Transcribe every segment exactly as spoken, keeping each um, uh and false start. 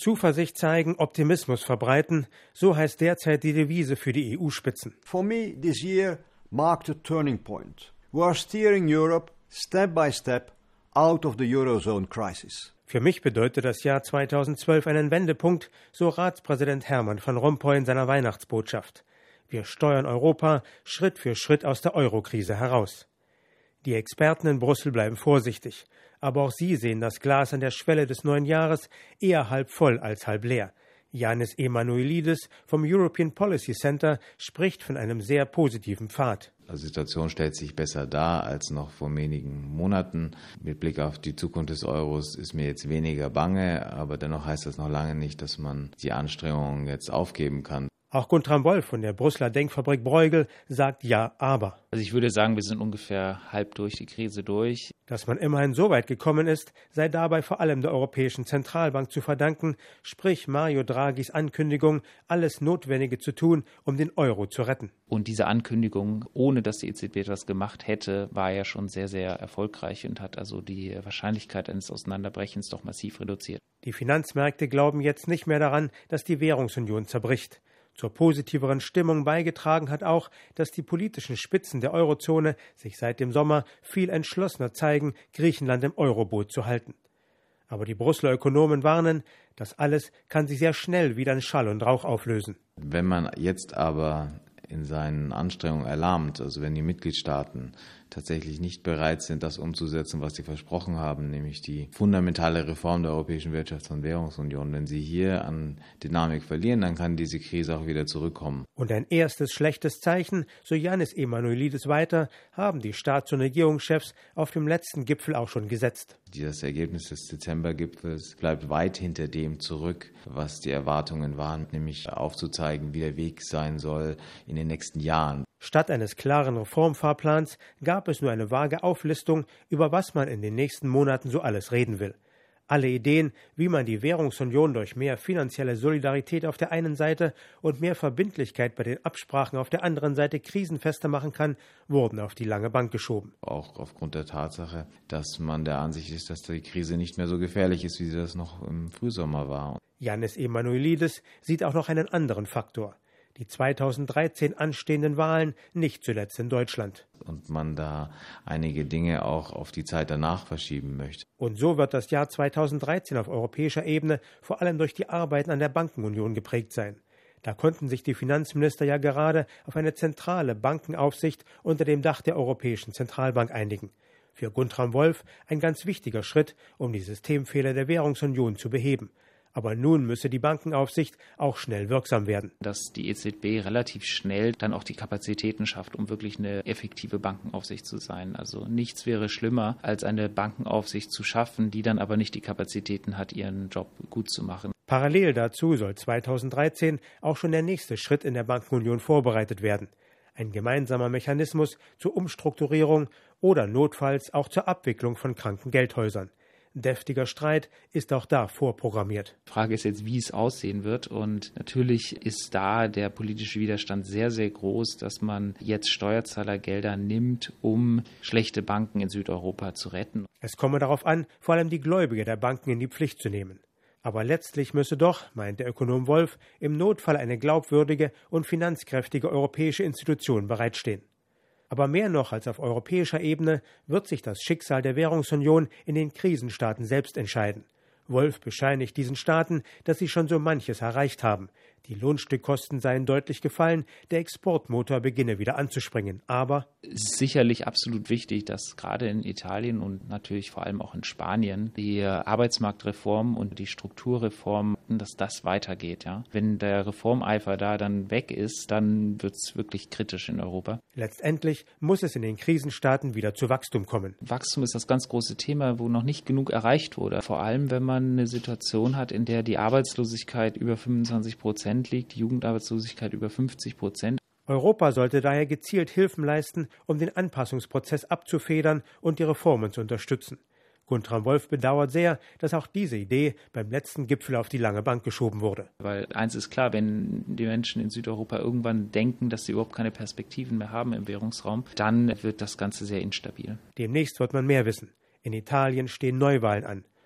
Zuversicht zeigen, Optimismus verbreiten, so heißt derzeit die Devise für die E U-Spitzen. For me, this year marked a turning point. We are steering Europe step by step out of the Eurozone crisis. Für mich bedeutet das Jahr zweitausendzwölf einen Wendepunkt, so Ratspräsident Herman van Rompuy in seiner Weihnachtsbotschaft. Wir steuern Europa Schritt für Schritt aus der Eurokrise heraus. Die Experten in Brüssel bleiben vorsichtig, aber auch sie sehen das Glas an der Schwelle des neuen Jahres eher halb voll als halb leer. Yannis Emanuelidis vom European Policy Center spricht von einem sehr positiven Pfad. Die Situation stellt sich besser dar als noch vor wenigen Monaten. Mit Blick auf die Zukunft des Euros ist mir jetzt weniger bange, aber dennoch heißt das noch lange nicht, dass man die Anstrengungen jetzt aufgeben kann. Auch Guntram Wolf von der Brüsseler Denkfabrik Bruegel sagt ja, aber. Also ich würde sagen, wir sind ungefähr halb durch die Krise durch. Dass man immerhin so weit gekommen ist, sei dabei vor allem der Europäischen Zentralbank zu verdanken, sprich Mario Draghis Ankündigung, alles Notwendige zu tun, um den Euro zu retten. Und diese Ankündigung, ohne dass die E Z B etwas gemacht hätte, war ja schon sehr, sehr erfolgreich und hat also die Wahrscheinlichkeit eines Auseinanderbrechens doch massiv reduziert. Die Finanzmärkte glauben jetzt nicht mehr daran, dass die Währungsunion zerbricht. Zur positiveren Stimmung beigetragen hat auch, dass die politischen Spitzen der Eurozone sich seit dem Sommer viel entschlossener zeigen, Griechenland im Euroboot zu halten. Aber die Brüsseler Ökonomen warnen, das alles kann sich sehr schnell wieder in Schall und Rauch auflösen. Wenn man jetzt aber in seinen Anstrengungen erlahmt, also wenn die Mitgliedstaaten tatsächlich nicht bereit sind, das umzusetzen, was sie versprochen haben, nämlich die fundamentale Reform der Europäischen Wirtschafts- und Währungsunion. Wenn sie hier an Dynamik verlieren, dann kann diese Krise auch wieder zurückkommen. Und ein erstes schlechtes Zeichen, so Yannis Emanuelidis weiter, haben die Staats- und Regierungschefs auf dem letzten Gipfel auch schon gesetzt. Das Ergebnis des Dezembergipfels bleibt weit hinter dem zurück, was die Erwartungen waren, nämlich aufzuzeigen, wie der Weg sein soll in den nächsten Jahren. Statt eines klaren Reformfahrplans gab es nur eine vage Auflistung, über was man in den nächsten Monaten so alles reden will. Alle Ideen, wie man die Währungsunion durch mehr finanzielle Solidarität auf der einen Seite und mehr Verbindlichkeit bei den Absprachen auf der anderen Seite krisenfester machen kann, wurden auf die lange Bank geschoben. Auch aufgrund der Tatsache, dass man der Ansicht ist, dass die Krise nicht mehr so gefährlich ist, wie sie das noch im Frühsommer war. Yannis Emanuelidis sieht auch noch einen anderen Faktor. Die zweitausenddreizehn anstehenden Wahlen, nicht zuletzt in Deutschland. Und man da einige Dinge auch auf die Zeit danach verschieben möchte. Und so wird das Jahr zweitausenddreizehn auf europäischer Ebene vor allem durch die Arbeiten an der Bankenunion geprägt sein. Da konnten sich die Finanzminister ja gerade auf eine zentrale Bankenaufsicht unter dem Dach der Europäischen Zentralbank einigen. Für Guntram Wolf ein ganz wichtiger Schritt, um die Systemfehler der Währungsunion zu beheben. Aber nun müsse die Bankenaufsicht auch schnell wirksam werden. Dass die E Z B relativ schnell dann auch die Kapazitäten schafft, um wirklich eine effektive Bankenaufsicht zu sein. Also nichts wäre schlimmer, als eine Bankenaufsicht zu schaffen, die dann aber nicht die Kapazitäten hat, ihren Job gut zu machen. Parallel dazu soll zweitausenddreizehn auch schon der nächste Schritt in der Bankenunion vorbereitet werden. Ein gemeinsamer Mechanismus zur Umstrukturierung oder notfalls auch zur Abwicklung von kranken Geldhäusern. Deftiger Streit ist auch da vorprogrammiert. Die Frage ist jetzt, wie es aussehen wird. Und natürlich ist da der politische Widerstand sehr, sehr groß, dass man jetzt Steuerzahlergelder nimmt, um schlechte Banken in Südeuropa zu retten. Es komme darauf an, vor allem die Gläubiger der Banken in die Pflicht zu nehmen. Aber letztlich müsse doch, meint der Ökonom Wolf, im Notfall eine glaubwürdige und finanzkräftige europäische Institution bereitstehen. Aber mehr noch als auf europäischer Ebene wird sich das Schicksal der Währungsunion in den Krisenstaaten selbst entscheiden. Wolf bescheinigt diesen Staaten, dass sie schon so manches erreicht haben. Die Lohnstückkosten seien deutlich gefallen, der Exportmotor beginne wieder anzuspringen. Aber es ist sicherlich absolut wichtig, dass gerade in Italien und natürlich vor allem auch in Spanien die Arbeitsmarktreform und die Strukturreform, dass das weitergeht. Ja? Wenn der Reformeifer da dann weg ist, dann wird es wirklich kritisch in Europa. Letztendlich muss es in den Krisenstaaten wieder zu Wachstum kommen. Wachstum ist das ganz große Thema, wo noch nicht genug erreicht wurde. Vor allem, wenn man eine Situation hat, in der die Arbeitslosigkeit über fünfundzwanzig Prozent liegt, die Jugendarbeitslosigkeit über fünfzig Prozent. Europa sollte daher gezielt Hilfen leisten, um den Anpassungsprozess abzufedern und die Reformen zu unterstützen. Guntram Wolf bedauert sehr, dass auch diese Idee beim letzten Gipfel auf die lange Bank geschoben wurde. Weil eins ist klar, wenn die Menschen in Südeuropa irgendwann denken, dass sie überhaupt keine Perspektiven mehr haben im Währungsraum, dann wird das Ganze sehr instabil. Demnächst wird man mehr wissen. In Italien stehen Neuwahlen an.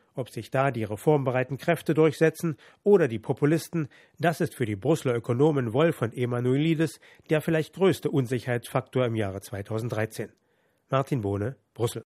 Ob sich da die reformbereiten Kräfte durchsetzen oder die Populisten, das ist für die Brüsseler Ökonomen Wolf und Emanuelidis der vielleicht größte Unsicherheitsfaktor im Jahre zweitausenddreizehn. Martin Bohne, Brüssel.